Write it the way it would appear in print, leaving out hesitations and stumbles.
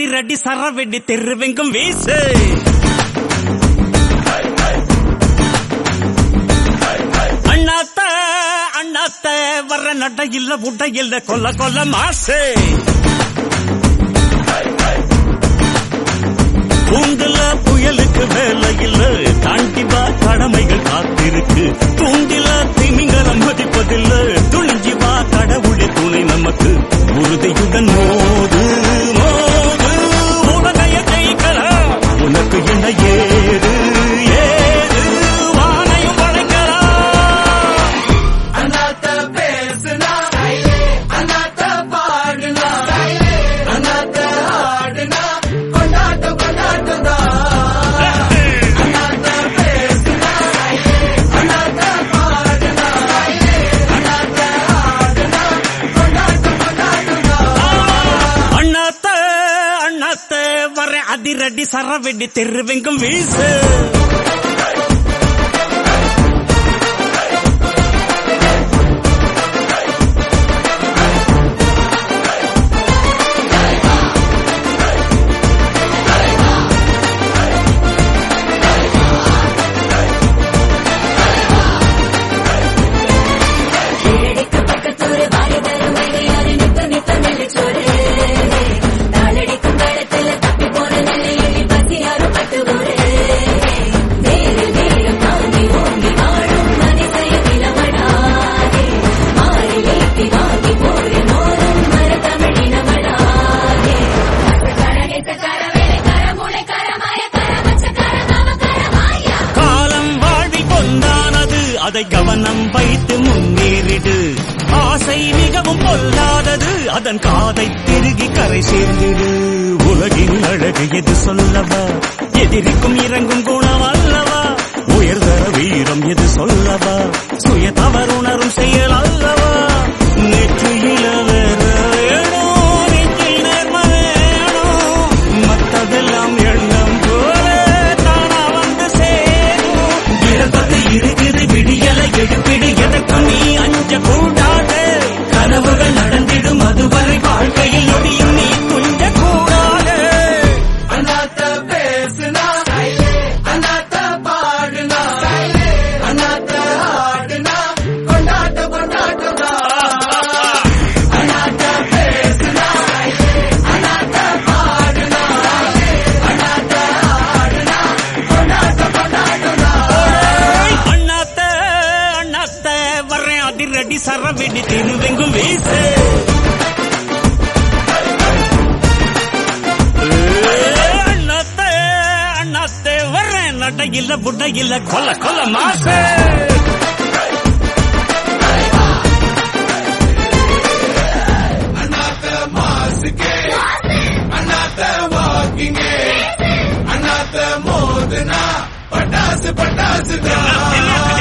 அதிரடி சரவெடி தெருவெங்கும் வீசு. அண்ணாத்த அண்ணாத்த வர்ற நட இல்ல உட இல்ல கொல்ல கொல்ல மாசு. கூண்டுல புயலுக்கு வேலை இல்ல தாண்டிவா கடமைகள் காத்திருக்கு. தூண்டில திமிங்கலம் மதிப்பதில்ல துணிஞ்சிவா கடவுளே துணை நமக்கு. உறுதியுடன் மோது மோது உலகைய ஜெயிக்கலாம். உனக்கு என்ன ஏது ஏது வானையும் படைக்கலாம். அண்ணாத்த பேசுனா அண்ணாத்த பாடுனா அண்ணாத்த ஆடுனா கொண்டாட்டம் கொண்டாட்டம் தான். அண்ணாத்த பேசுனா அண்ணாத்த பாடுனா அண்ணாத்த ஆடுனா கொண்டாட்டம் கொண்டாட்டம் தான். அண்ணாத்த அண்ணாத்த வர அதிரடி சரவெடி தெருவெங்கும் வீசு. அதை கவனம் வைத்து முன்னேறிடு. ஆசை மிகவும் பொல்லாதது அதன் காதை திருகி கரை சேர்ந்திடு. உலகின் அழகு எது சொல்லவா எதிரிக்கும் இறங்கும் குணம் அல்லவா. உயர்தர வீரம் எது சொல்லவா சுய தவறுணரும் செயல் அல்லவா. நேற்று இளவர வேணும் நெஞ்சில் நேர்ம வேணும். மற்றதெல்லாம் எண்ணம் போல தானா வந்து சேரும். இறப்பது இருக்குது விடியலை எடுப்பிடு. எதற்கு நீ அஞ்ச கூடாது. கனவுகள் நடந்திடும் அதுவரை வாழ்க்கையில் நொடியும் நீ துஞ்ச கூடாது. அண்ணாத்த பேசுனா அண்ணாத்த பாடுனா அண்ணாத்த ஆடுனா கொண்டாட்டம் கொண்டாட்டம் தான். அண்ணாத்த பேசுனா அண்ணாத்த பாடுனா அண்ணாத்த ஆடுனா கொண்டாட்டம் கொண்டாட்டம் தான். அண்ணாத்த அண்ணாத்த வர்றேன் அதிரடி சரவெடி தெருவெங்கும் வீசு. அண்ணாத்த அண்ணாத்த வர்றேன் நட இல்ல புட இல்ல கொல்ல கொல்ல மாசு. அண்ணாத்த மாசுக்கே அண்ணாத்த வாக்கிங்கே அண்ணாத்த மோதுனா பட்டாசு பட்டாசு தான்.